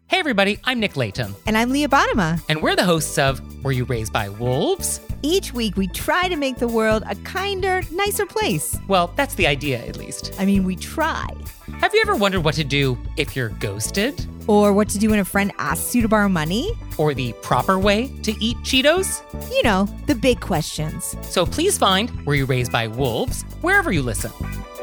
Hey everybody, I'm Nick Layton. And I'm Leah Bottima. And we're the hosts of Were You Raised by Wolves? Each week we try to make the world a kinder, nicer place. Well, that's the idea, at least. I mean, we try. Have you ever wondered what to do if you're ghosted? Or what to do when a friend asks you to borrow money? Or the proper way to eat Cheetos? You know, the big questions. So please find Were You Raised by Wolves wherever you listen.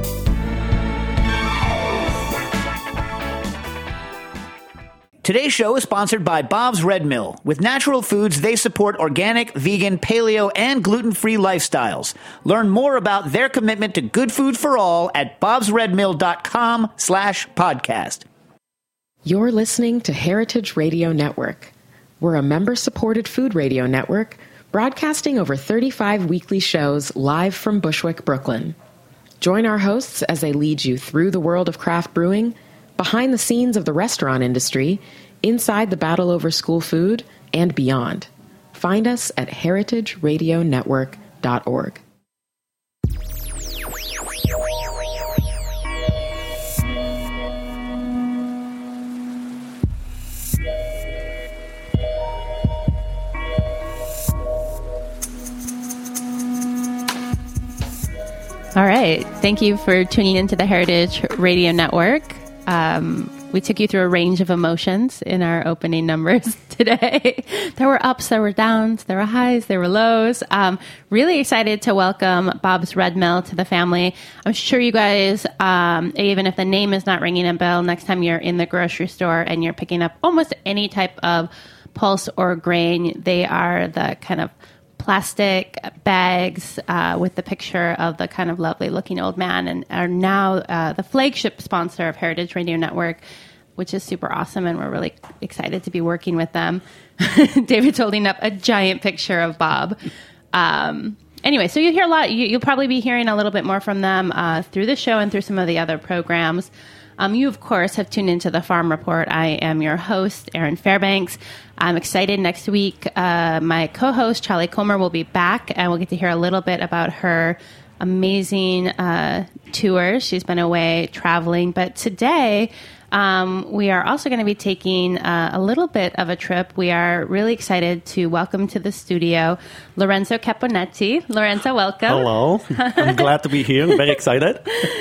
Today's show is sponsored by Bob's Red Mill. With natural foods, they support organic, vegan, paleo, and gluten-free lifestyles. Learn more about their commitment to good food for all at bobsredmill.com/podcast. You're listening to Heritage Radio Network. We're a member-supported food radio network broadcasting over 35 weekly shows live from Bushwick, Brooklyn. Join our hosts as they lead you through the world of craft brewing, behind the scenes of the restaurant industry, inside the battle over school food, and beyond. Find us at heritageradionetwork.org. All right. Thank you for tuning into the Heritage Radio Network. We took you through a range of emotions in our opening numbers today. There were ups, there were downs, there were highs, there were lows. Really excited to welcome Bob's Red Mill to the family. I'm sure you guys, even if the name is not ringing a bell, next time you're in the grocery store and you're picking up almost any type of pulse or grain, they are the kind of plastic bags with the picture of the kind of lovely looking old man, and are now the flagship sponsor of Heritage Radio Network, which is super awesome, and we're really excited to be working with them. David's holding up a giant picture of Bob. Anyway, so you hear a lot. You'll probably be hearing a little bit more from them through the show and through some of the other programs. You, of course, have tuned into the Farm Report. I am your host, Erin Fairbanks. I'm excited. Next week, my co-host, Charlie Comer, will be back, and we'll get to hear a little bit about her amazing tours. She's been away traveling. But today, we are also going to be taking a little bit of a trip. We are really excited to welcome to the studio Lorenzo Caponetti. Lorenzo, welcome. Hello. I'm glad to be here. I'm very excited.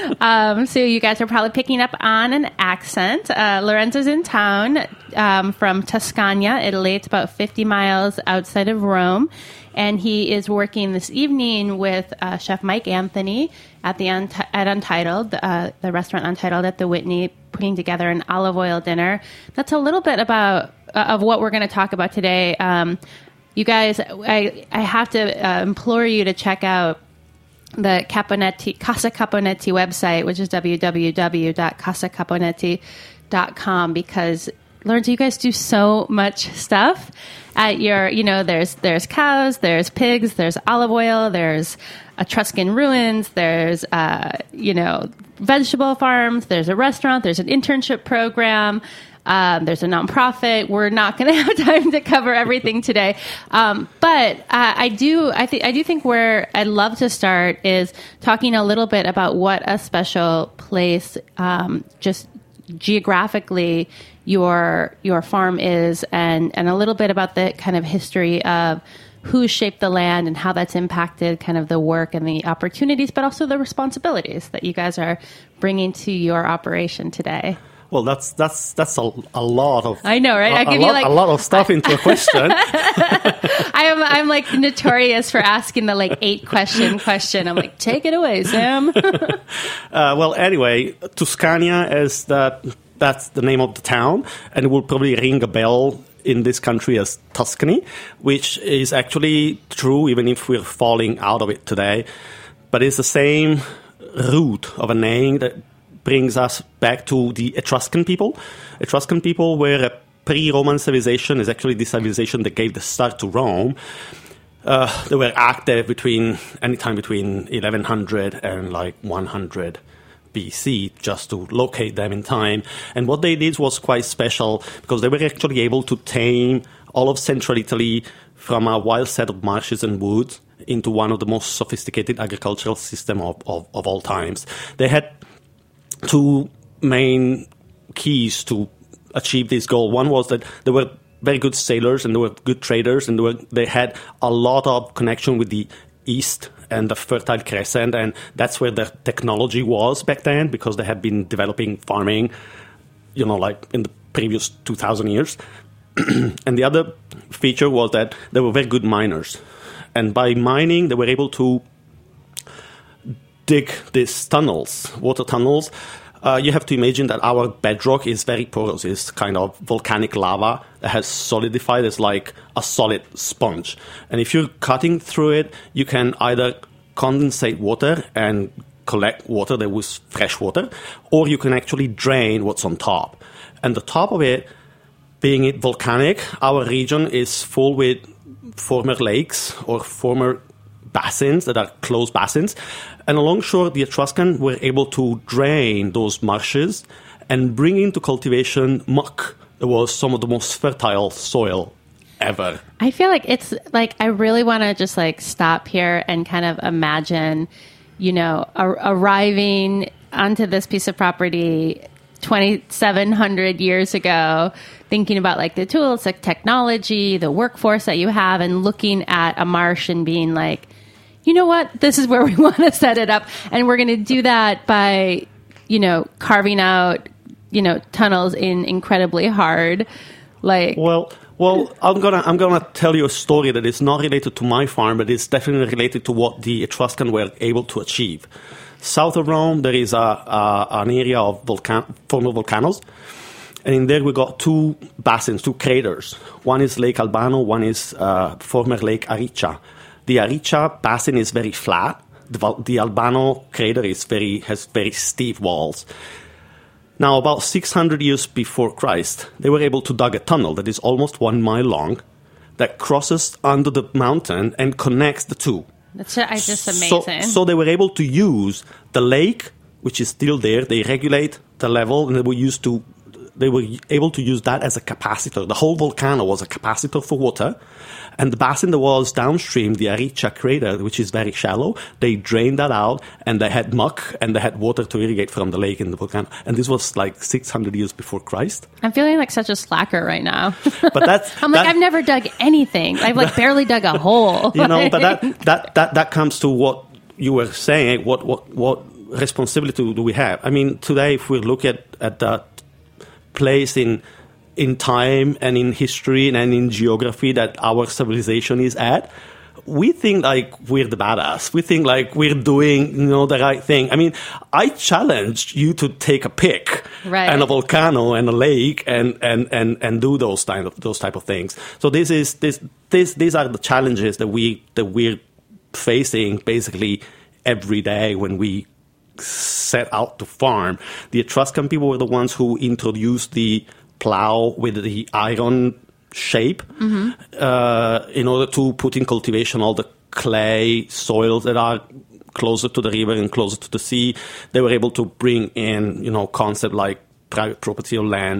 So you guys are probably picking up on an accent. Lorenzo's in town from Tuscania, Italy. It's about 50 miles outside of Rome. And he is working this evening with Chef Mike Anthony at Untitled, the restaurant Untitled at the Whitney, putting together an olive oil dinner. That's a little bit about of what we're going to talk about today. You guys, I have to implore you to check out the Casa Caponetti website, which is www.casacaponetti.com, because Lorenzo, you guys do so much stuff at your, there's cows, there's pigs, there's olive oil, there's Etruscan ruins, there's, vegetable farms, there's a restaurant, there's an internship program, there's a nonprofit. We're not going to have time to cover everything today. But I do think where I'd love to start is talking a little bit about what a special place, just geographically, your farm is, and a little bit about the kind of history of who shaped the land and how that's impacted kind of the work and the opportunities, but also the responsibilities that you guys are bringing to your operation today. Well, that's a lot of. I know, right? A lot of stuff into a question. I'm like notorious for asking the 8-question question. I'm like, take it away, Sam. Well, anyway, Tuscania is that's the name of the town, and it will probably ring a bell in this country as Tuscany, which is actually true even if we're falling out of it today. But it's the same root of a name that brings us back to the Etruscan people. Etruscan people were a pre-Roman civilization. Is actually the civilization that gave the start to Rome. They were active anytime between 1100 and 100 BC, just to locate them in time. And what they did was quite special, because they were actually able to tame all of central Italy from a wild set of marshes and woods into one of the most sophisticated agricultural systems of all times. They had two main keys to achieve this goal. One was that they were very good sailors and they were good traders, and they had a lot of connection with the East and the Fertile Crescent, and that's where the technology was back then, because they had been developing farming, like in the previous 2,000 years. And the other feature was that they were very good miners. And by mining, they were able to dig these tunnels, water tunnels. You have to imagine that our bedrock is very porous. It's kind of volcanic lava that has solidified as like a solid sponge. And if you're cutting through it, you can either condensate water and collect water that was fresh water, or you can actually drain what's on top. And the top of it, being it volcanic, our region is full with former lakes or former basins that are closed basins. And along shore, the Etruscan were able to drain those marshes and bring into cultivation muck that was some of the most fertile soil ever. I feel like it's like, I really want to just like stop here and kind of imagine, arriving onto this piece of property 2,700 years ago, thinking about like the tools, the technology, the workforce that you have, and looking at a marsh and being like, you know what, this is where we want to set it up. And we're going to do that by, carving out, tunnels in incredibly hard, like... Well, I'm gonna tell you a story that is not related to my farm, but it's definitely related to what the Etruscan were able to achieve. South of Rome, there is an area of former volcanoes, and in there we got two basins, two craters. One is Lake Albano, one is former Lake Aricia. The Aricia basin is very flat. The Albano crater has very steep walls. Now, about 600 years before Christ, they were able to dig a tunnel that is almost 1 mile long that crosses under the mountain and connects the two. That's just amazing. So they were able to use the lake, which is still there. They regulate the level, and they were able to use that as a capacitor. The whole volcano was a capacitor for water. And the basin that was downstream, the Aricia crater, which is very shallow, they drained that out, and they had muck, and they had water to irrigate from the lake and the volcano. And this was like 600 years before Christ. I'm feeling like such a slacker right now. But I've never dug anything. I've like barely dug a hole. But that comes to what you were saying. What responsibility do we have? I mean, today, if we look at that place in time and in history and in geography that our civilization is at, we think like we're the badass. We think like we're doing, the right thing. I mean, I challenge you to take a pick and a volcano and a lake and do those type of things. So these are the challenges that we're facing basically every day when we set out to farm. The Etruscan people were the ones who introduced the plow with the iron shape in order to put in cultivation all the clay soils that are closer to the river and closer to the sea. They were able to bring in, concept like private property of land,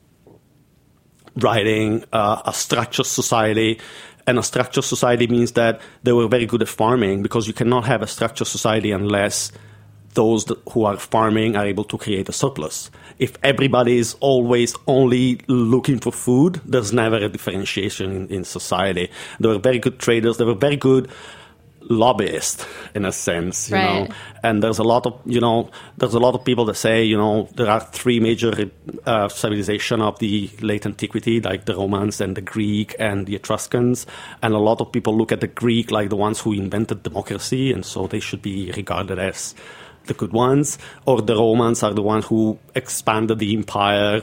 writing, a structured society. And a structured society means that they were very good at farming, because you cannot have a structured society unless those who are farming are able to create a surplus. If everybody is always only looking for food, there's never a differentiation in society. They were very good traders. They were very good lobbyists, in a sense, you know. And there's a lot of people that say, there are three major civilizations of the late antiquity, like the Romans and the Greek and the Etruscans. And a lot of people look at the Greek like the ones who invented democracy, and so they should be regarded as the good ones, or the Romans are the ones who expanded the empire.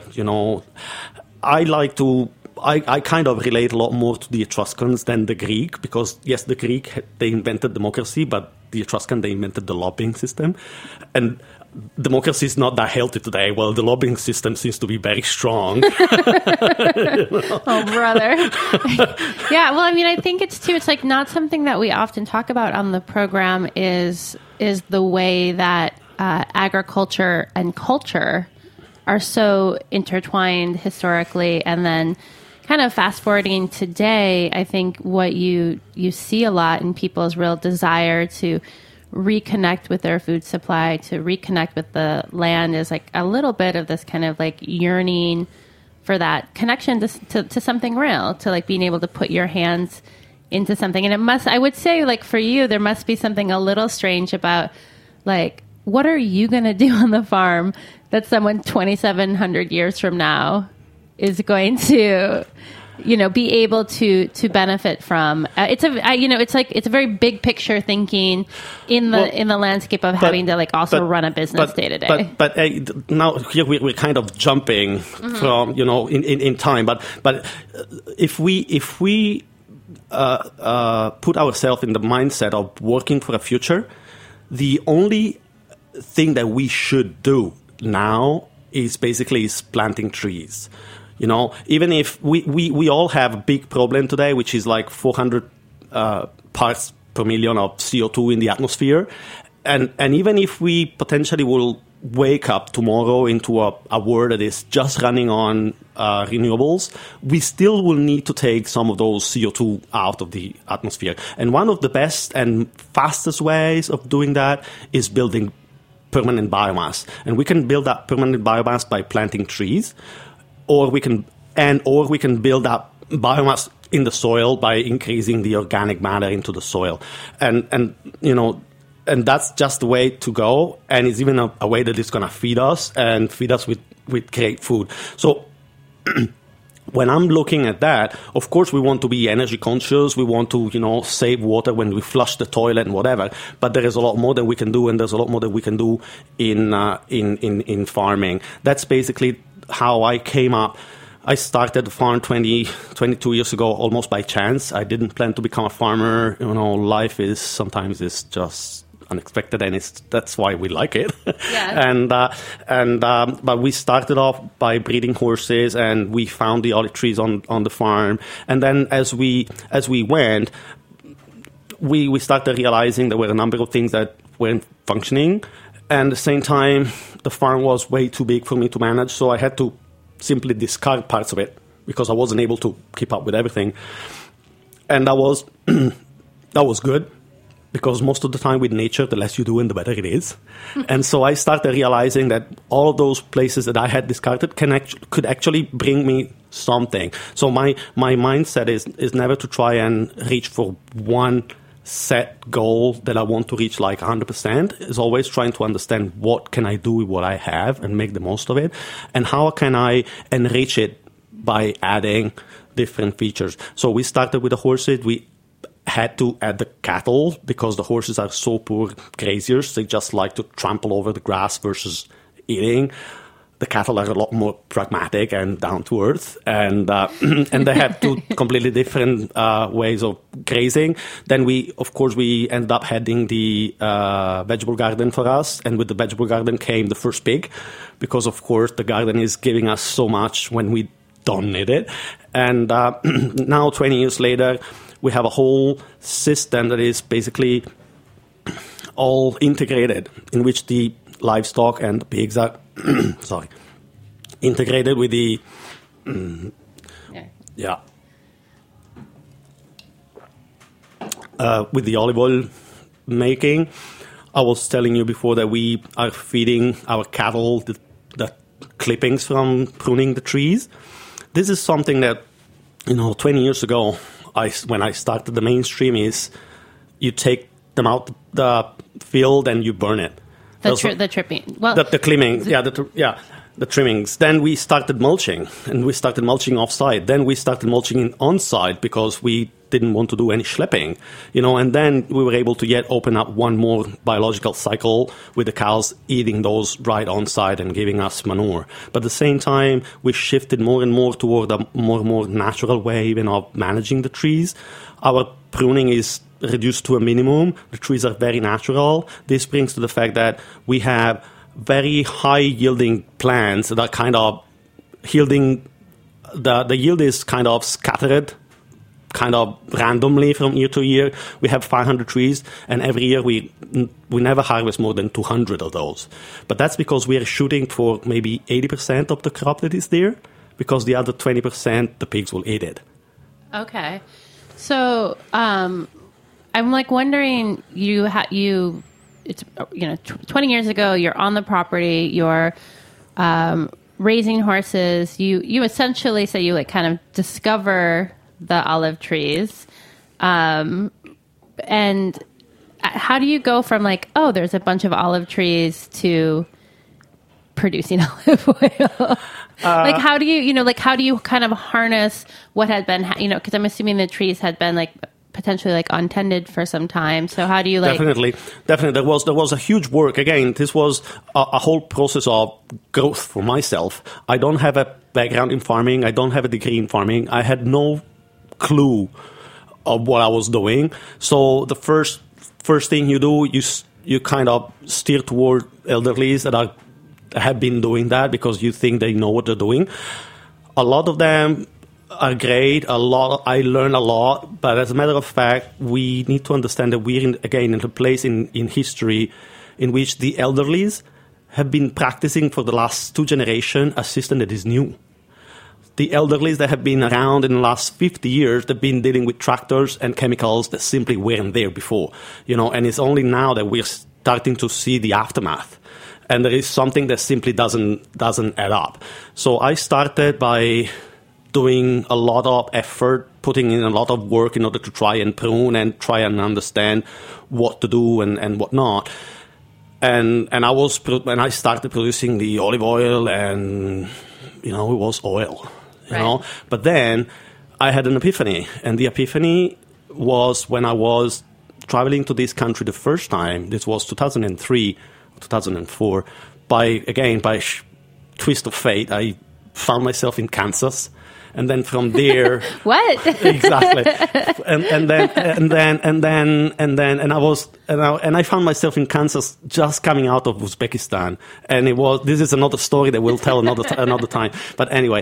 I kind of relate a lot more to the Etruscans than the Greek, because yes, the Greek, they invented democracy, but the Etruscan, they invented the lobbying system. And democracy is not that healthy today. Well, the lobbying system seems to be very strong. Oh, brother. Yeah, well, I mean, I think it's like not something that we often talk about on the program is the way that agriculture and culture are so intertwined historically. And then kind of fast forwarding today, I think what you see a lot in people's real desire to reconnect with their food supply, to reconnect with the land, is like a little bit of this kind of like yearning for that connection to something real, to like being able to put your hands into something. And I would say, like, for you, there must be something a little strange about, like, what are you going to do on the farm that someone 2,700 years from now is going to, be able to benefit from? It's a very big picture thinking in the landscape of having to run a business day to day. But now here we're kind of jumping from in time. But if we put ourselves in the mindset of working for a future, the only thing that we should do now is planting trees. Even if we all have a big problem today, which is like 400 parts per million of CO2 in the atmosphere. And even if we potentially will wake up tomorrow into a world that is just running on renewables, we still will need to take some of those CO2 out of the atmosphere. And one of the best and fastest ways of doing that is building permanent biomass. And we can build that permanent biomass by planting trees, or we can build up biomass in the soil by increasing the organic matter into the soil. And that's just the way to go. And it's even a way that is going to feed us with great food. So when I'm looking at that, of course, we want to be energy conscious. We want to, save water when we flush the toilet and whatever. But there is a lot more that we can do, and there's a lot more that we can do in farming. That's basically how I came up. I started the farm 22 years ago, almost by chance. I didn't plan to become a farmer. Life is sometimes just unexpected, and that's why we like it. Yeah. But we started off by breeding horses, and we found the olive trees on the farm. And then as we went, we started realizing there were a number of things that weren't functioning. And at the same time, the farm was way too big for me to manage, so I had to simply discard parts of it because I wasn't able to keep up with everything. And that was good, because most of the time with nature, the less you do and the better it is. And so I started realizing that all of those places that I had discarded could actually bring me something. So my mindset is never to try and reach for one set goal that I want to reach like 100%. Is always trying to understand what can I do with what I have and make the most of it, and how can I enrich it by adding different features. So we started with the horses. We had to add the cattle because the horses are so poor graziers. They just like to trample over the grass versus eating. The cattle are a lot more pragmatic and down to earth, and they have two completely different ways of grazing. Then we ended up having the vegetable garden for us, and with the vegetable garden came the first pig, because of course the garden is giving us so much when we don't need it. And now 20 years later, we have a whole system that is basically all integrated, in which the livestock and the pigs are integrated with the with the olive oil making. I was telling you before that we are feeding our cattle the clippings from pruning the trees. This is something that 20 years ago, when I started the mainstream, is you take them out the field and you burn it. The trimming. Well, the trimming. The trimmings. Then we started mulching, and we started mulching off-site. Then we started mulching on-site because we didn't want to do any schlepping, and then we were able to yet open up one more biological cycle with the cows eating those right on-site and giving us manure. But at the same time, we shifted more and more toward a more and more natural way even of managing the trees. Our pruning is reduced to a minimum. The trees are very natural. This brings to the fact that we have very high-yielding plants that are kind of yielding. The yield is kind of scattered, kind of randomly from year to year. We have 500 trees, and every year we never harvest more than 200 of those. But that's because we are shooting for maybe 80% of the crop that is there, because the other 20%, the pigs will eat it. Okay. So I'm wondering, it's 20 years ago, you're on the property, you're raising horses, you essentially say you like kind of discover the olive trees. And how do you go from like, oh, there's a bunch of olive trees to producing olive oil? Like, how do you kind of harness what had been, because I'm assuming the trees had been like potentially like untended for some time. So how do you like... Definitely. There was a huge work. Again, this was a whole process of growth for myself. I don't have a background in farming. I don't have a degree in farming. I had no clue of what I was doing. So the first thing you do, you kind of steer toward elderlies that have been doing that because you think they know what they're doing. A lot of them are great. I learn a lot, but as a matter of fact, we need to understand that we're in a place in history in which the elderlies have been practicing for the last 2 generations a system that is new. The elderlies that have been around in the last 50 years, they've been dealing with tractors and chemicals that simply weren't there before, and it's only now that we're starting to see the aftermath. And there is something that simply doesn't add up. So I started by doing a lot of effort, putting in a lot of work in order to try and prune and try and understand what to do and what not. And I started producing the olive oil, and it was oil, you know. But then I had an epiphany, and the epiphany was when I was traveling to this country the first time. This was 2003, 2004. By twist of fate, I found myself in Kansas. And then from there, what exactly? And I found myself in Kansas just coming out of Uzbekistan, and this is another story that we'll tell another time. But anyway,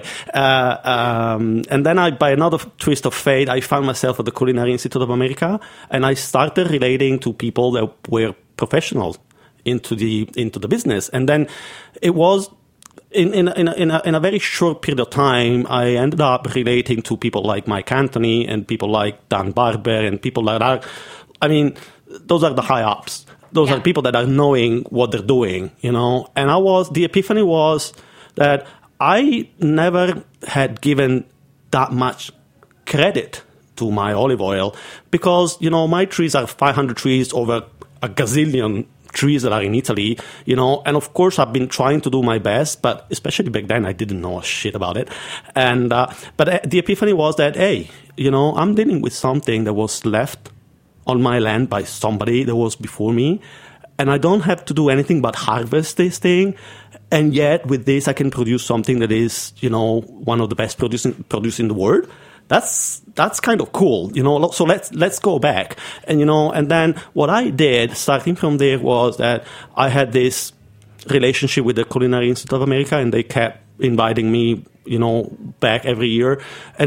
and then by another twist of fate, I found myself at the Culinary Institute of America, and I started relating to people that were professionals into the business, and then it was. In a very short period of time, I ended up relating to people like Mike Anthony and people like Dan Barber and people like that. I mean, those are the high ups. Those are people that are knowing what they're doing, And the epiphany was that I never had given that much credit to my olive oil because, my trees are 500 trees over a gazillion trees that are in Italy, and of course I've been trying to do my best, but especially back then I didn't know a shit about it. And but the epiphany was that, hey, I'm dealing with something that was left on my land by somebody that was before me, and I don't have to do anything but harvest this thing. And yet with this I can produce something that is, one of the best produced in the world. That's kind of cool, So let's go back, and and then what I did, starting from there, was that I had this relationship with the Culinary Institute of America, and they kept inviting me, back every year,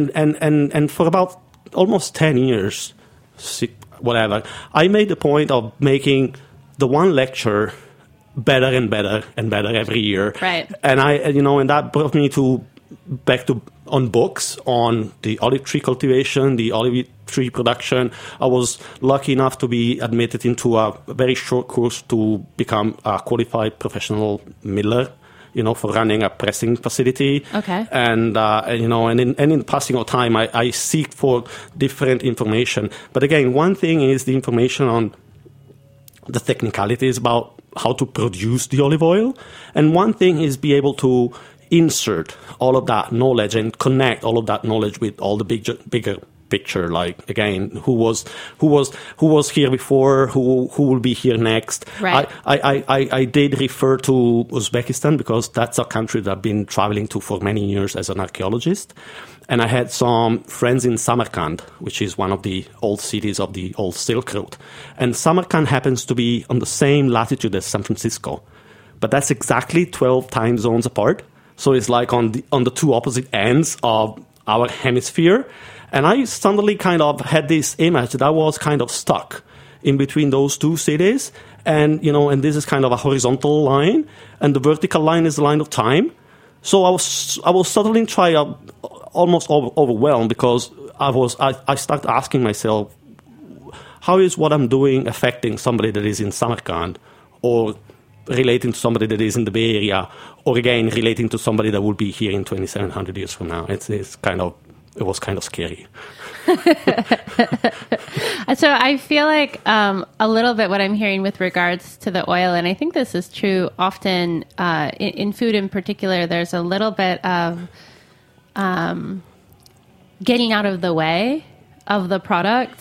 and for about almost 10 years, whatever, I made the point of making the one lecture better and better and better every year, right? And and that brought me back on books on the olive tree cultivation, the olive tree production. I was lucky enough to be admitted into a very short course to become a qualified professional miller, for running a pressing facility. Okay. And in passing of time, I seek for different information. But again, one thing is the information on the technicalities about how to produce the olive oil, and one thing is be able to insert all of that knowledge and connect all of that knowledge with all the bigger picture. Like, again, who was here before, who will be here next. Right. I did refer to Uzbekistan because that's a country that I've been traveling to for many years as an archaeologist. And I had some friends in Samarkand, which is one of the old cities of the old Silk Road. And Samarkand happens to be on the same latitude as San Francisco. But that's exactly 12 time zones apart. So it's like on the two opposite ends of our hemisphere. And I suddenly kind of had this image that I was kind of stuck in between those two cities. And, and this is kind of a horizontal line. And the vertical line is the line of time. So I was suddenly almost overwhelmed because I started asking myself, how is what I'm doing affecting somebody that is in Samarkand or relating to somebody that is in the Bay Area, or again relating to somebody that will be here in 2,700 years from now. It was kind of scary. So I feel like a little bit what I'm hearing with regards to the oil, and I think this is true often in food in particular, there's a little bit of getting out of the way of the product,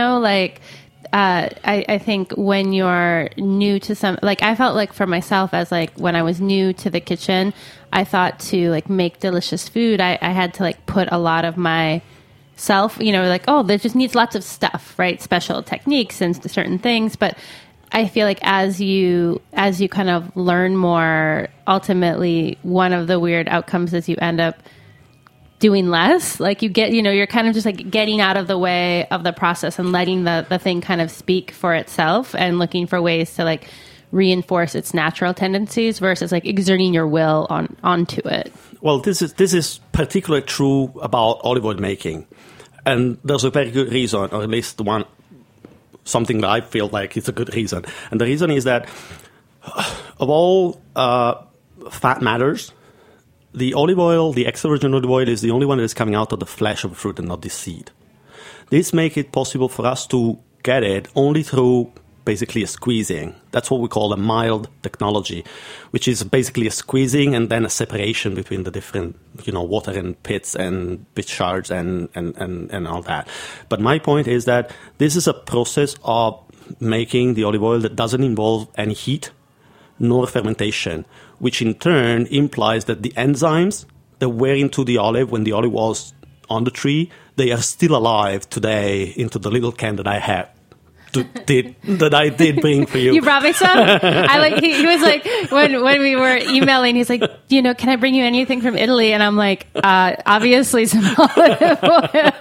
I think when you're new to I felt like for myself as when I was new to the kitchen, I thought to make delicious food, I had to put a lot of myself, there just needs lots of stuff, right? Special techniques and certain things. But I feel like as you kind of learn more, ultimately one of the weird outcomes is you end up doing less. You get, you're kind of just getting out of the way of the process and letting the thing kind of speak for itself and looking for ways to reinforce its natural tendencies versus exerting your will onto it. Well, this is particularly true about olive oil making. And there's a very good reason, or at least something that I feel like it's a good reason. And the reason is that of all fat matters, the olive oil, the extra virgin olive oil, is the only one that is coming out of the flesh of a fruit and not the seed. This makes it possible for us to get it only through basically a squeezing. That's what we call a mild technology, which is basically a squeezing and then a separation between the different, water and pits and pit shards and all that. But my point is that this is a process of making the olive oil that doesn't involve any heat nor fermentation, which in turn implies that the enzymes that were into the olive when the olive was on the tree, they are still alive today into the little can that I have. That I did bring for you. You brought me some? He was like, when we were emailing, he's like, can I bring you anything from Italy? And I'm like, obviously some olive oil.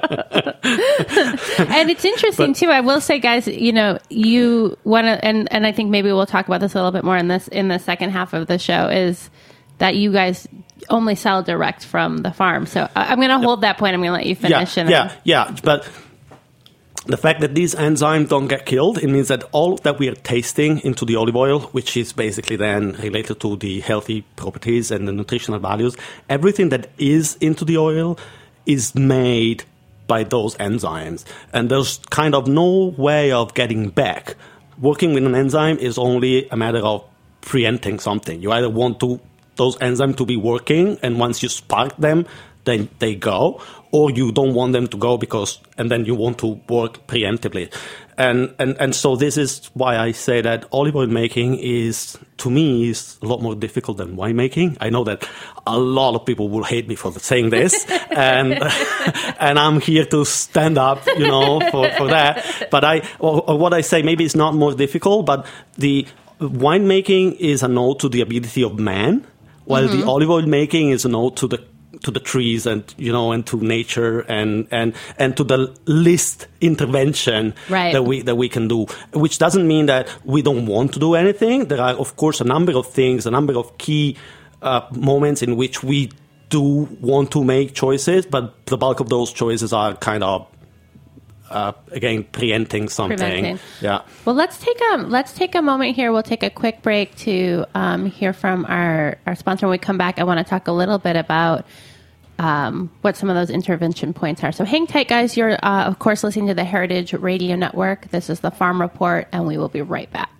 And it's interesting too. I will say, guys, you want to, and I think maybe we'll talk about this a little bit more in the second half of the show, is that you guys only sell direct from the farm. So I'm going to hold that point. I'm going to let you finish. But the fact that these enzymes don't get killed, it means that all that we are tasting into the olive oil, which is basically then related to the healthy properties and the nutritional values, everything that is into the oil is made by those enzymes. And there's kind of no way of getting back. Working with an enzyme is only a matter of preempting something. You either want those enzymes to be working, and once you spark them, then they go, or you don't want them to go and then you want to work preemptively. And so this is why I say that olive oil making is a lot more difficult than wine making. I know that a lot of people will hate me for saying this, and I'm here to stand up, for that. But what I say, maybe it's not more difficult, but the wine making is an ode to the ability of man, while the olive oil making is an ode to the trees and and to nature and to the least intervention that we can do, which doesn't mean that we don't want to do anything. There are, of course, a number of things, a number of key moments in which we do want to make choices, but the bulk of those choices are kind of again preempting something. Yeah. Well, let's take a moment here. We'll take a quick break to hear from our sponsor. When we come back, I want to talk a little bit about what some of those intervention points are. So hang tight, guys. You're, of course, listening to the Heritage Radio Network. This is the Farm Report, and we will be right back.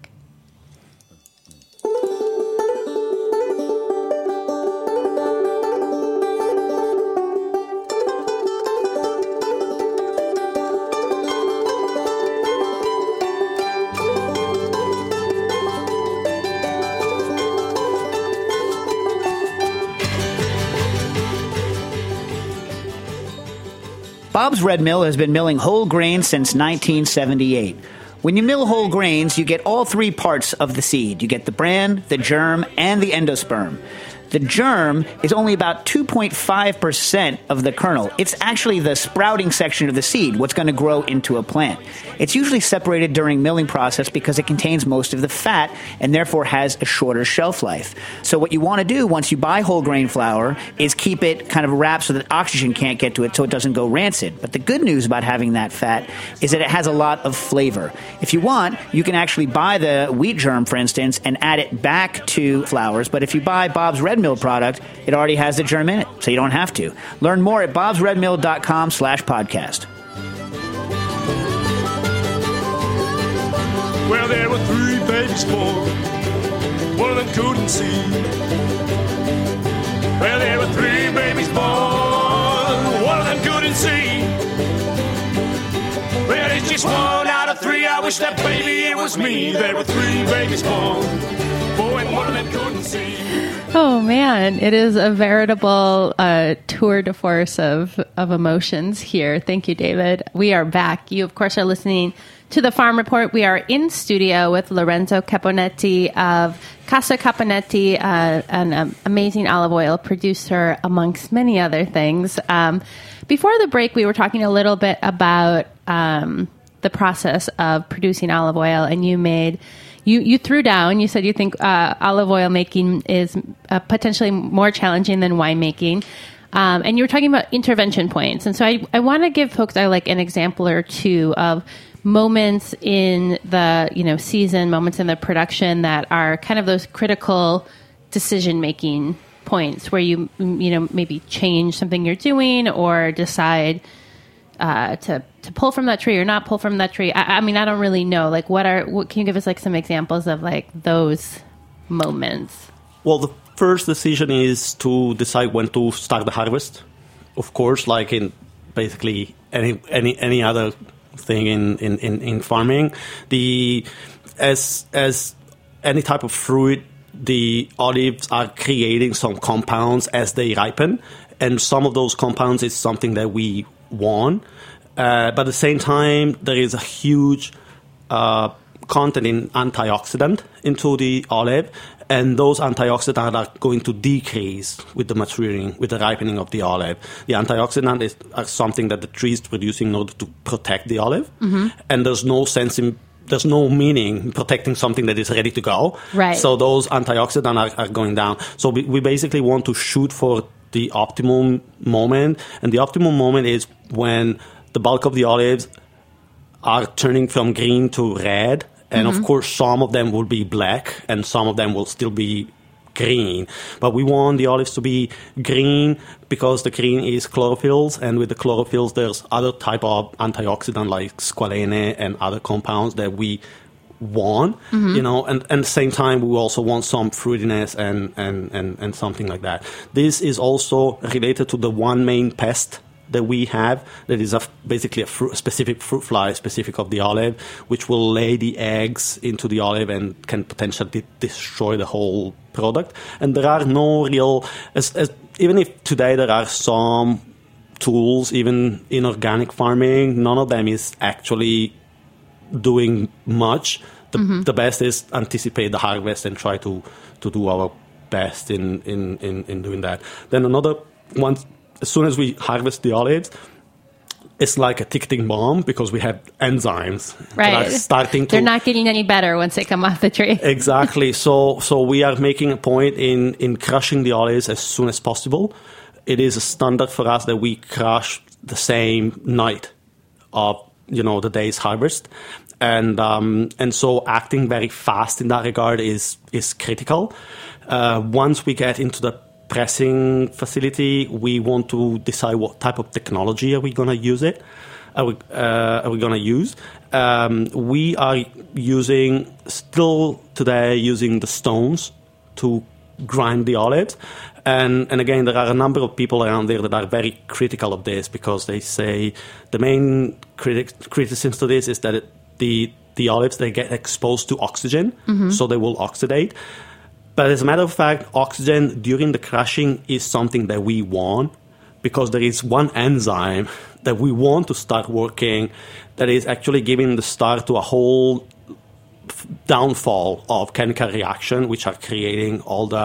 Bob's Red Mill has been milling whole grains since 1978. When you mill whole grains, you get all three parts of the seed. You get the bran, the germ, and the endosperm. the germ is only about 2.5% of the kernel. It's actually the sprouting section of the seed, what's going to grow into a plant. It's usually separated during milling process because it contains most of the fat and therefore has a shorter shelf life. So what you want to do once you buy whole grain flour is keep it kind of wrapped so that oxygen can't get to it so it doesn't go rancid. But the good news about having that fat is that it has a lot of flavor. If you want, you can actually buy the wheat germ, for instance, and add it back to flours. But if you buy Bob's Red Mill product, it already has the germ in it, so you don't have to. Learn more at bobsredmill.com/podcast. Well, there were 3 babies born. One of them couldn't see. Well, there were 3 babies born. One of them couldn't see. Well, it's just 1 out of 3. I wish that baby it was me. There were 3 babies born. Boy, and one of them couldn't see. Oh man, it is a veritable tour de force of emotions here. Thank you, David. We are back. You, of course, are listening to the Farm Report. We are in studio with Lorenzo Caponetti of Casa Caponetti, an amazing olive oil producer, amongst many other things. Before the break, we were talking a little bit about the process of producing olive oil, and you threw down. You said you think olive oil making is potentially more challenging than winemaking. And you were talking about intervention points. And so I want to give folks like an example or two of moments in the season, moments in the production that are kind of those critical decision-making points where you maybe change something you're doing or decide to pull from that tree or not pull from that tree. I mean, I don't really know. Like, what can you give us like some examples of like those moments? Well, the first decision is to decide when to start the harvest. Of course, like in basically any other thing in farming, as any type of fruit, the olives are creating some compounds as they ripen, and some of those compounds is something that we want. But at the same time, there is a huge content in antioxidant into the olive, and those antioxidants are going to decrease with the maturing, with the ripening of the olive. The antioxidant are something that the tree is producing in order to protect the olive, and there's no meaning in protecting something that is ready to go. Right. So those antioxidants are going down. So we basically want to shoot for the optimum moment, and the optimum moment is when the bulk of the olives are turning from green to red, and of course some of them will be black and some of them will still be green. But we want the olives to be green because the green is chlorophylls, and with the chlorophylls there's other type of antioxidant like squalene and other compounds that we want, and at the same time we also want some fruitiness and something like that. This is also related to the one main pest that we have, that is basically a specific fruit fly, specific of the olive, which will lay the eggs into the olive and can potentially destroy the whole product. And there are no real, even if today there are some tools, even in organic farming, none of them is actually doing much. The best is anticipate the harvest and try to do our best in doing that. Then another one, as soon as we harvest the olives, it's like a ticking bomb because we have enzymes that are starting to... They're not getting any better once they come off the tree. Exactly. So we are making a point in crushing the olives as soon as possible. It is a standard for us that we crush the same night of the day's harvest. And so acting very fast in that regard is critical. Once we get into the pressing facility, we want to decide what type of technology are we going to use it. Are we going to use? We are still today using the stones to grind the olives. And again, there are a number of people around there that are very critical of this because they say the main criticism to this is that the olives, they get exposed to oxygen, so they will oxidate. But as a matter of fact, oxygen during the crushing is something that we want because there is one enzyme that we want to start working that is actually giving the start to a whole downfall of chemical reaction, which are creating all the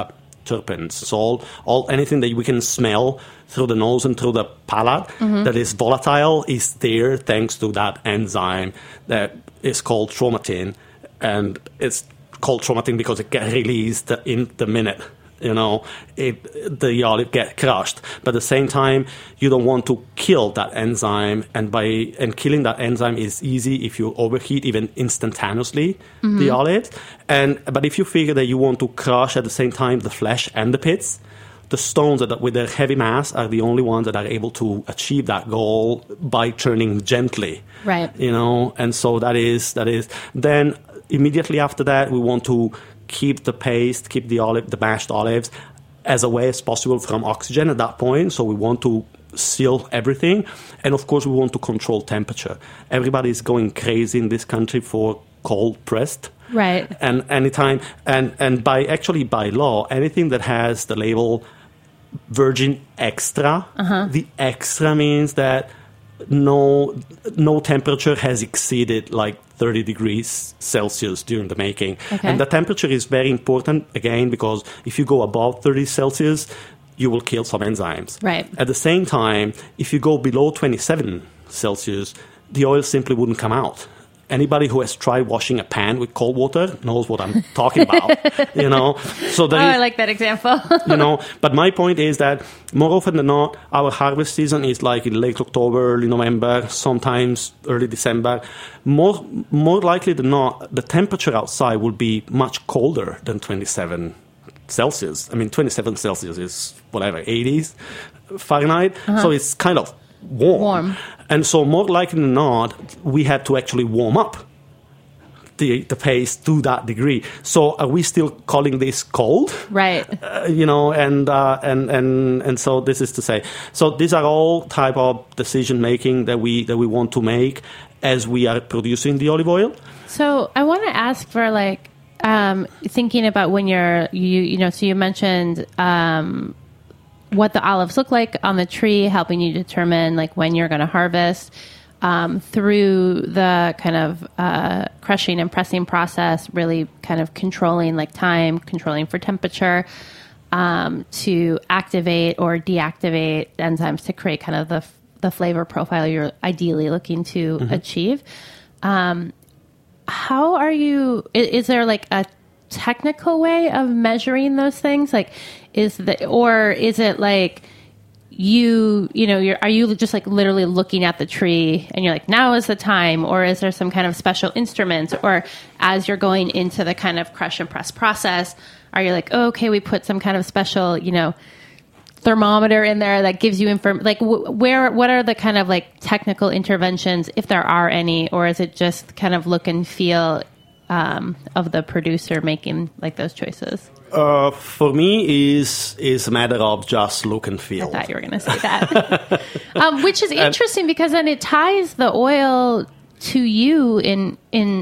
terpenes. So all anything that we can smell through the nose and through the palate that is volatile is there thanks to that enzyme that is called chromatin, and it's called chromatin because it gets released in the minute. The olive get crushed. But at the same time, you don't want to kill that enzyme, and killing that enzyme is easy if you overheat even instantaneously the olives. But if you figure that you want to crush at the same time the flesh and the pits, the stones that with their heavy mass are the only ones that are able to achieve that goal by turning gently. Right. And so that is. Then immediately after that, we want to keep the mashed olives as away as possible from oxygen at that point. So we want to seal everything. And of course, we want to control temperature. Everybody is going crazy in this country for cold pressed. Right. And anytime, and by law, anything that has the label virgin extra, the extra means that no temperature has exceeded like 30 degrees Celsius during the making. Okay. And the temperature is very important, again, because if you go above 30 Celsius, you will kill some enzymes. Right. At the same time, if you go below 27 Celsius, the oil simply wouldn't come out. Anybody who has tried washing a pan with cold water knows what I'm talking about, So I like that example. But my point is that more often than not, our harvest season is like in late October, early November, sometimes early December. More likely than not, the temperature outside will be much colder than 27 Celsius. I mean, 27 Celsius is whatever, 80s Fahrenheit. So it's kind of warm. And so more likely than not, we had to actually warm up the paste to that degree. So are we still calling this cold? Right. And so this is to say. So these are all type of decision making that we want to make as we are producing the olive oil. So I want to ask for thinking about when so you mentioned what the olives look like on the tree, helping you determine when you're going to harvest, through the kind of crushing and pressing process, really kind of controlling time, controlling for temperature, to activate or deactivate enzymes to create kind of the flavor profile you're ideally looking to achieve. How are you? Is there a technical way of measuring those things? Or is it are you just literally looking at the tree and you're now is the time? Or is there some kind of special instrument? Or as you're going into the kind of crush and press process, are you okay, we put some kind of special, thermometer in there that gives you what are the kind of technical interventions, if there are any, or is it just kind of look and feel of the producer making those choices? For me, is a matter of just look and feel. I thought you were going to say that, which is interesting because then it ties the oil to you in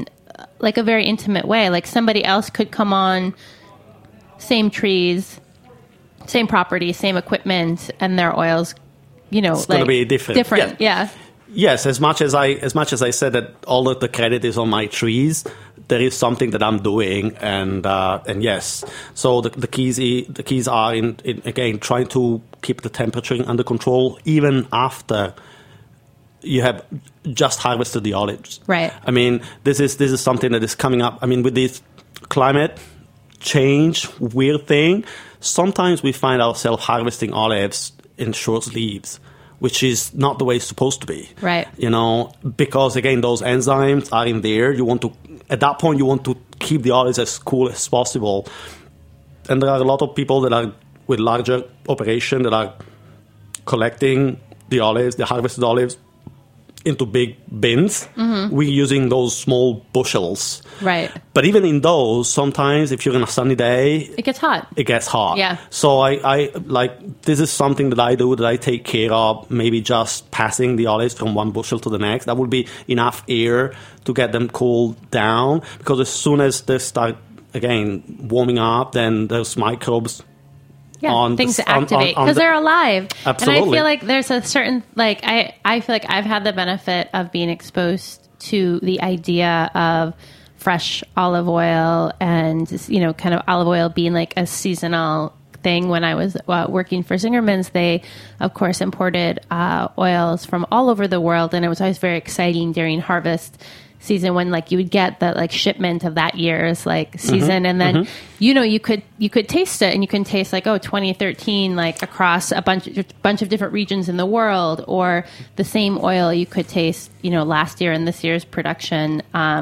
a very intimate way. Somebody else could come on, same trees, same property, same equipment, and their oils, it's going to be different. Different, yeah. Yes, as much as I said that all of the credit is on my trees, there is something that I'm doing, and yes. So the keys are in again trying to keep the temperature under control even after you have just harvested the olives. Right. I mean, this is something that is coming up. I mean, with this climate change weird thing, sometimes we find ourselves harvesting olives in short sleeves, which is not the way it's supposed to be. Right. Because again, those enzymes are in there. At that point, you want to keep the olives as cool as possible. And there are a lot of people that are with larger operation that are collecting the olives, the harvested olives, into big bins. We're using those small bushels. Right. But even in those, sometimes if you're on a sunny day, it gets hot. Yeah. So I this is something that I do, that I take care of, maybe just passing the olives from one bushel to the next. That would be enough air to get them cooled down, because as soon as they start, again, warming up, then there's microbes. Yeah, things activate because they're alive. Absolutely. And I feel like there's a certain, I feel like I've had the benefit of being exposed to the idea of fresh olive oil and, kind of olive oil being a seasonal thing when I was working for Zingerman's. They, of course, imported oils from all over the world, and it was always very exciting during harvest season when like you would get the like shipment of that year's like season, and then you could taste it, and you can taste like 2013 like across a bunch of different regions in the world, or the same oil you could taste last year and this year's production,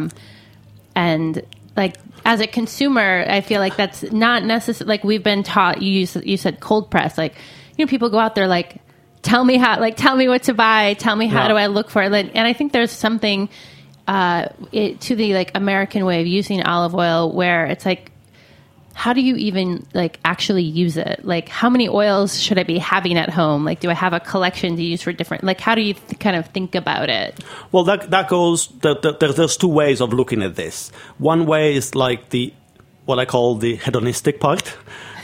and like as a consumer, I feel like that's not necessary. Like we've been taught, you said cold press, like people go out there like tell me what to buy, tell me how do I look for it, and I think there's something to the like American way of using olive oil where it's like, how do you even like actually use it? Like how many oils should I be having at home? Like do I have a collection to use for different, like how do you kind of think about it? Well, that goes, there's two ways of looking at this. One way is like what I call the hedonistic part.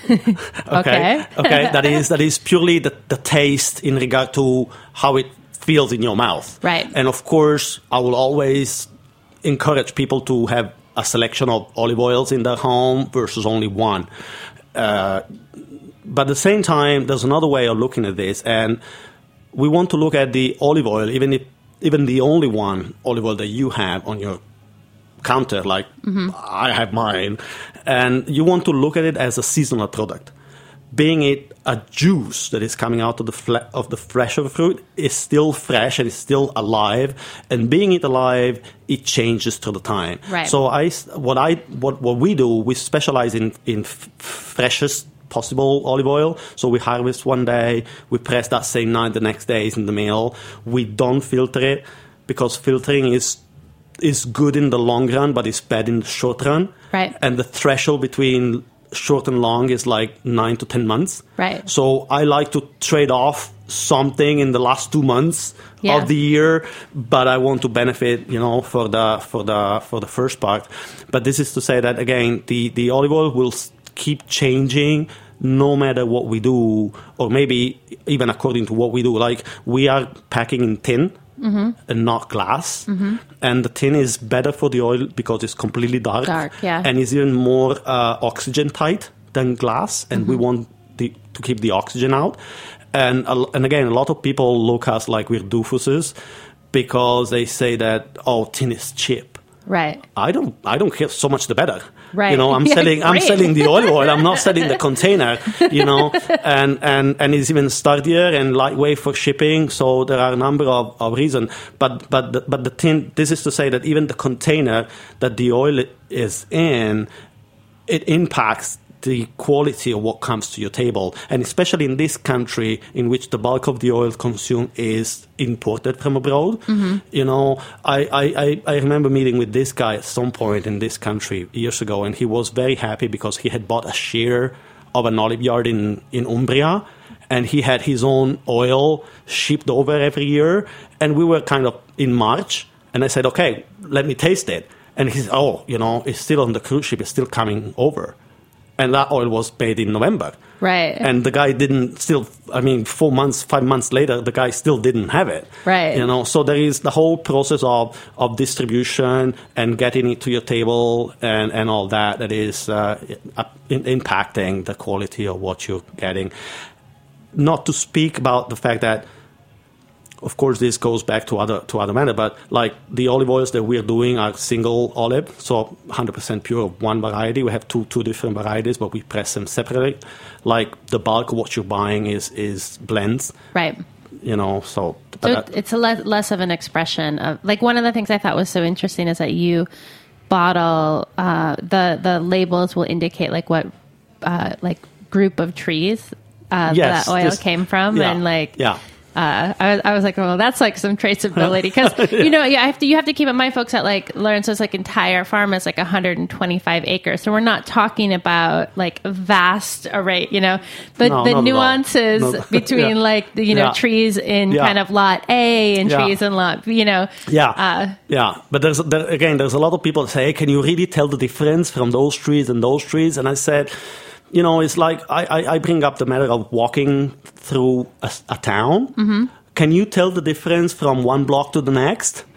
Okay. That is purely the taste in regard to how it feels in your mouth. Right. And of course, I will always encourage people to have a selection of olive oils in their home versus only one. But at the same time, there's another way of looking at this, and we want to look at the olive oil, even the only one olive oil that you have on your counter, like I have mine, and you want to look at it as a seasonal product. Being it a juice that is coming out of the flesh of the fruit, is still fresh and is still alive, and being it alive, it changes through the time. Right. So what we do, we specialize in freshest possible olive oil. So we harvest one day, we press that same night, the next day is in the mill. We don't filter it because filtering is good in the long run, but it's bad in the short run. Right. And the threshold between short and long is like 9 to 10 months. Right. So I like to trade off something in the last 2 months of the year, but I want to benefit, for the first part. But this is to say that again, the olive oil will keep changing no matter what we do, or maybe even according to what we do. Like we are packing in tin. And not glass. And the tin is better for the oil because it's completely dark, and is even more oxygen tight than glass, and we want to keep the oxygen out. And again, a lot of people look at us like we're doofuses because they say that tin is cheap. Right. I don't care, so much the better. Right. I'm selling the olive oil. I'm not selling the container, and it's even sturdier and lightweight for shipping. So there are a number of reasons. But the tin, this is to say that even the container that the oil is in, it impacts the quality of what comes to your table. And especially in this country in which the bulk of the oil consumed is imported from abroad. I remember meeting with this guy at some point in this country years ago, and he was very happy because he had bought a share of an olive yard in Umbria, and he had his own oil shipped over every year. And we were kind of in March, and I said, okay, let me taste it. And he said, it's still on the cruise ship, it's still coming over. And that oil was paid in November. Right. And the guy 5 months later, the guy still didn't have it. Right. So there is the whole process of distribution and getting it to your table and all that is impacting the quality of what you're getting. Not to speak about the fact that, of course, this goes back to other matter, but like the olive oils that we're doing are single olive, so 100% pure of one variety. We have two different varieties, but we press them separately. Like the bulk of what you're buying is blends. Right. So it's less of an expression of, like, one of the things I thought was so interesting is that you bottle, the labels will indicate like what, like group of trees that oil came from, and like, I was like, well, that's like some traceability because you have to keep in mind, folks, that like Lorenzo's like entire farm is like 125 acres, so we're not talking about like a vast array, but the nuances between like the trees in kind of lot A and trees in lot B, But there's a lot of people that say, hey, can you really tell the difference from those trees and those trees? And I said, it's like I bring up the matter of walking through a town. Can you tell the difference from one block to the next?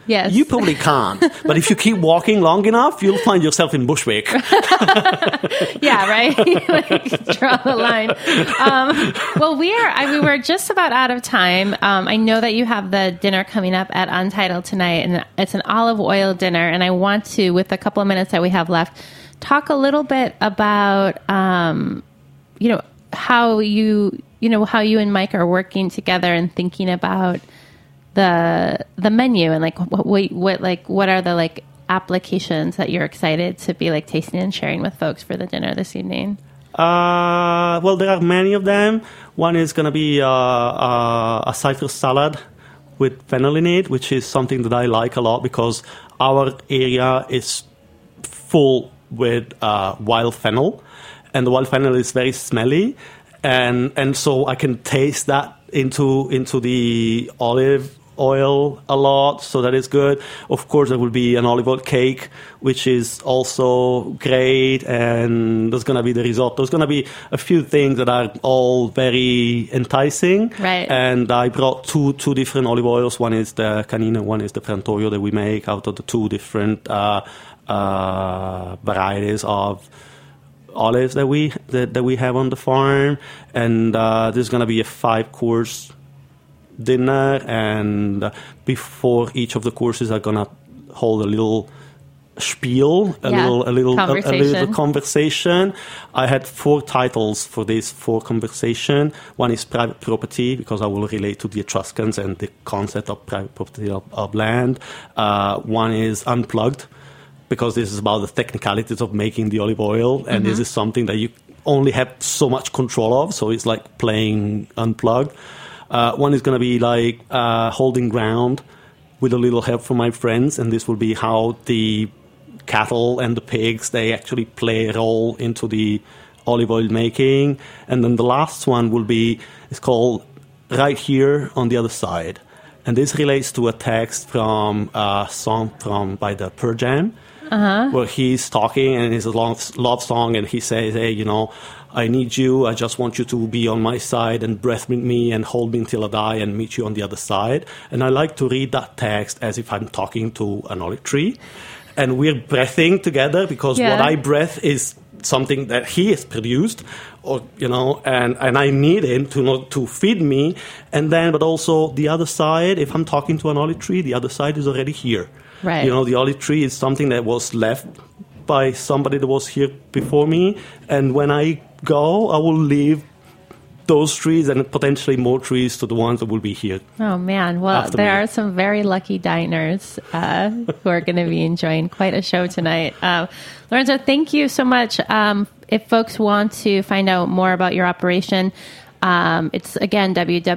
Yes. You probably can't. But if you keep walking long enough, you'll find yourself in Bushwick. Yeah, right? Like, draw the line. Well, we were just about out of time. I know that you have the dinner coming up at Untitled tonight, and it's an olive oil dinner. And I want to, with a couple of minutes that we have left, talk a little bit about, how you and Mike are working together and thinking about the menu and like what are the like applications that you're excited to be like tasting and sharing with folks for the dinner this evening? Well, there are many of them. One is going to be a citrus salad with fennel in it, which is something that I like a lot because our area is full with wild fennel, and the wild fennel is very smelly, and so I can taste that into the olive oil a lot, so that is good. Of course, there will be an olive oil cake, which is also great, and there's going to be the risotto. There's going to be a few things that are all very enticing. Right. And I brought two different olive oils. One is the Canino, one is the Frantoio that we make out of the two different varieties of olives that we have on the farm. And there's going to be a 5-course dinner, and before each of the courses are gonna hold a little spiel, a little conversation. I had 4 titles for this 4 conversation. One is private property, because I will relate to the Etruscans and the concept of private property of land. One is unplugged, because this is about the technicalities of making the olive oil, and this is something that you only have so much control of, so it's like playing unplugged. One is going to be like holding ground with a little help from my friends, and this will be how the cattle and the pigs, they actually play a role into the olive oil making. And then the last one will be, it's called Right Here on the Other Side. And this relates to a text from a song by the Pearl Jam, where he's talking, and it's a love song, and he says, hey, I need you. I just want you to be on my side and breath with me and hold me until I die and meet you on the other side. And I like to read that text as if I'm talking to an olive tree. And we're breathing together because what I breath is something that he has produced, and I need him to feed me. And then, but also the other side, if I'm talking to an olive tree, the other side is already here. Right. The olive tree is something that was left by somebody that was here before me. And when I go, I will leave those trees and potentially more trees to the ones that will be here. Oh, man. Well, there are some very lucky diners who are going to be enjoying quite a show tonight. Lorenzo, thank you so much. If folks want to find out more about your operation, it's, again,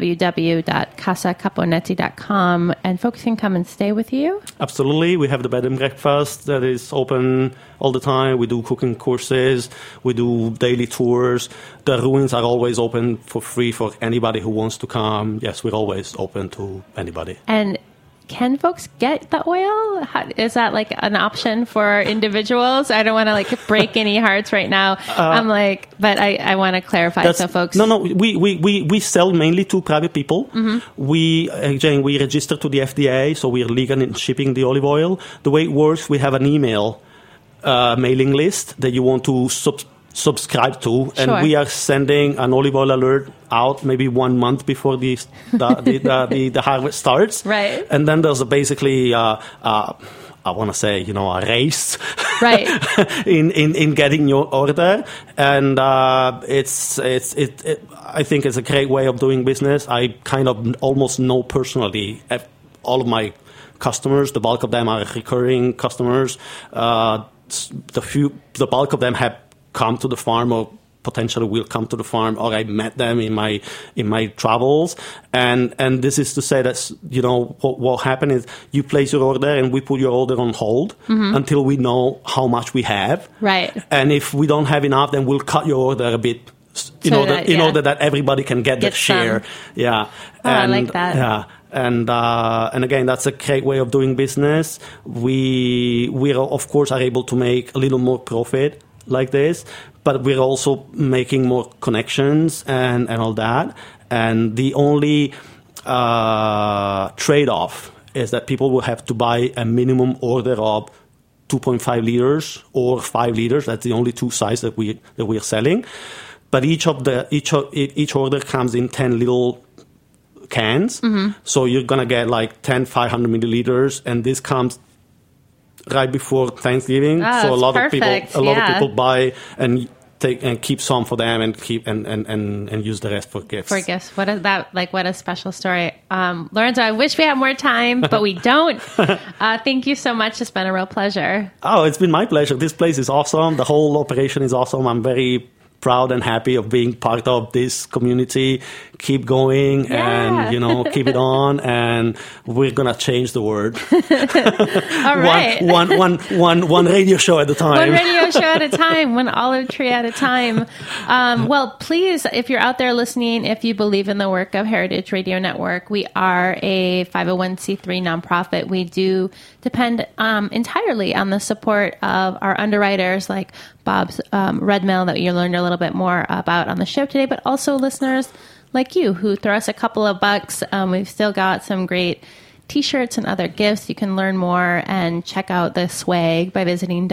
www.casacaponetti.com, and folks can come and stay with you. Absolutely. We have the bed and breakfast that is open all the time. We do cooking courses. We do daily tours. The ruins are always open for free for anybody who wants to come. Yes, we're always open to anybody. And can folks get the oil? Is that like an option for individuals? I don't want to like break any hearts right now. But I want to clarify so folks. No. We sell mainly to private people. We register to the FDA, so we are legal in shipping the olive oil. The way it works, we have an email mailing list that you want to subscribe to, and we are sending an olive oil alert out maybe 1 month before the harvest starts. Right. And then there's basically I want to say, a race, right, in getting your order, and I think it's a great way of doing business. I kind of almost know personally all of my customers. The bulk of them are recurring customers. The bulk of them have come to the farm or potentially will come to the farm, or I met them in my travels. And this is to say that, what happened is you place your order and we put your order on hold until we know how much we have. Right. And if we don't have enough, then we'll cut your order a bit in order that everybody can get their share. Yeah. I like that. Yeah. And again, that's a great way of doing business. We of course are able to make a little more profit like this, but we're also making more connections and all that. And the only trade-off is that people will have to buy a minimum order of 2.5 liters or 5 liters. That's the only two sizes that we are selling. But each order comes in 10 little cans. So you're gonna get like 10 500 milliliters, and this comes right before Thanksgiving. So a lot of people buy and keep some for them and use the rest for gifts. What a special story. Lorenzo, I wish we had more time, but we don't. Thank you so much. It's been a real pleasure. Oh, it's been my pleasure. This place is awesome. The whole operation is awesome. I'm very proud and happy of being part of this community. Keep going and, keep it on, and we're going to change the world. All right. One radio show at a time. One radio show at a time, one olive tree at a time. Well, please, if you're out there listening, if you believe in the work of Heritage Radio Network, we are a 501c3 nonprofit. We do depend entirely on the support of our underwriters like Bob's Red Mill that you learned a little bit more about on the show today, but also listeners like you who throw us a couple of bucks. We've still got some great t-shirts and other gifts. You can learn more and check out the swag by visiting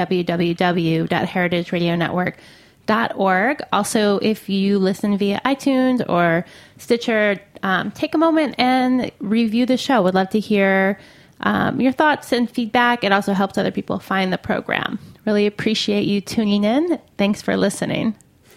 www.heritageradionetwork.org. Also, if you listen via iTunes or Stitcher, take a moment and review the show. We'd love to hear your thoughts and feedback. It also helps other people find the program. Really appreciate you tuning in. Thanks for listening.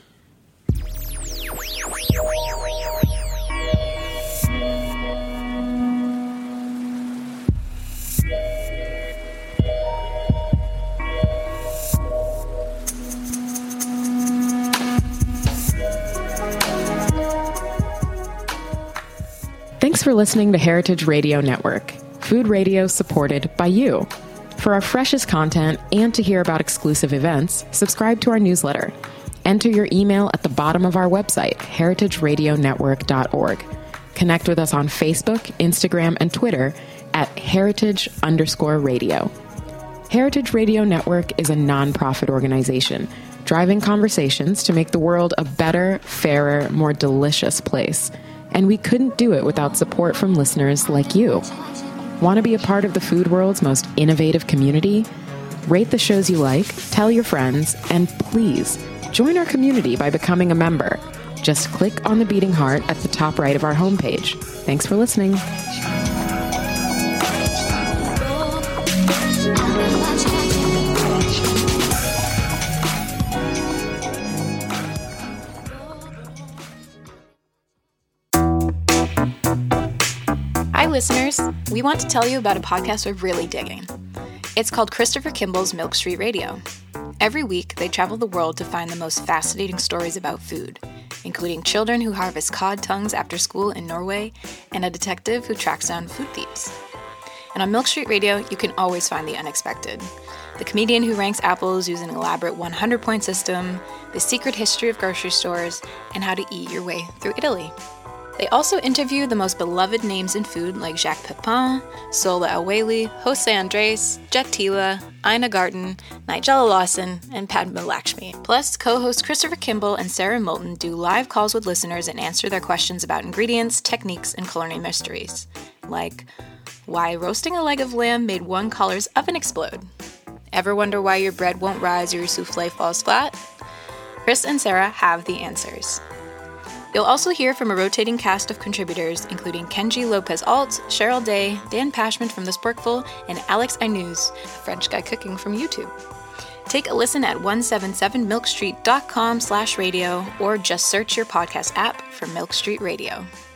Thanks for listening to Heritage Radio Network, food radio supported by you. For our freshest content and to hear about exclusive events, subscribe to our newsletter. Enter your email at the bottom of our website, heritageradionetwork.org. Connect with us on Facebook, Instagram, and Twitter at heritage_radio. Heritage Radio Network is a nonprofit organization driving conversations to make the world a better, fairer, more delicious place. And we couldn't do it without support from listeners like you. Want to be a part of the food world's most innovative community? Rate the shows you like, tell your friends, and please join our community by becoming a member. Just click on the beating heart at the top right of our homepage. Thanks for listening. Hi, listeners. We want to tell you about a podcast we're really digging. It's called Christopher Kimball's Milk Street Radio. Every week, they travel the world to find the most fascinating stories about food, including children who harvest cod tongues after school in Norway and a detective who tracks down food thieves. And on Milk Street Radio, you can always find the unexpected. The comedian who ranks apples using an elaborate 100-point system, the secret history of grocery stores, and how to eat your way through Italy. They also interview the most beloved names in food like Jacques Pepin, Sola El-Waylly, Jose Andres, Jet Tila, Ina Garten, Nigella Lawson, and Padma Lakshmi. Plus, co-hosts Christopher Kimball and Sarah Moulton do live calls with listeners and answer their questions about ingredients, techniques, and culinary mysteries. Like, why roasting a leg of lamb made one caller's oven explode? Ever wonder why your bread won't rise or your souffle falls flat? Chris and Sarah have the answers. You'll also hear from a rotating cast of contributors, including Kenji Lopez-Alt, Cheryl Day, Dan Pashman from The Sporkful, and Alex Ainuz, a French guy cooking from YouTube. Take a listen at 177milkstreet.com/radio or just search your podcast app for Milk Street Radio.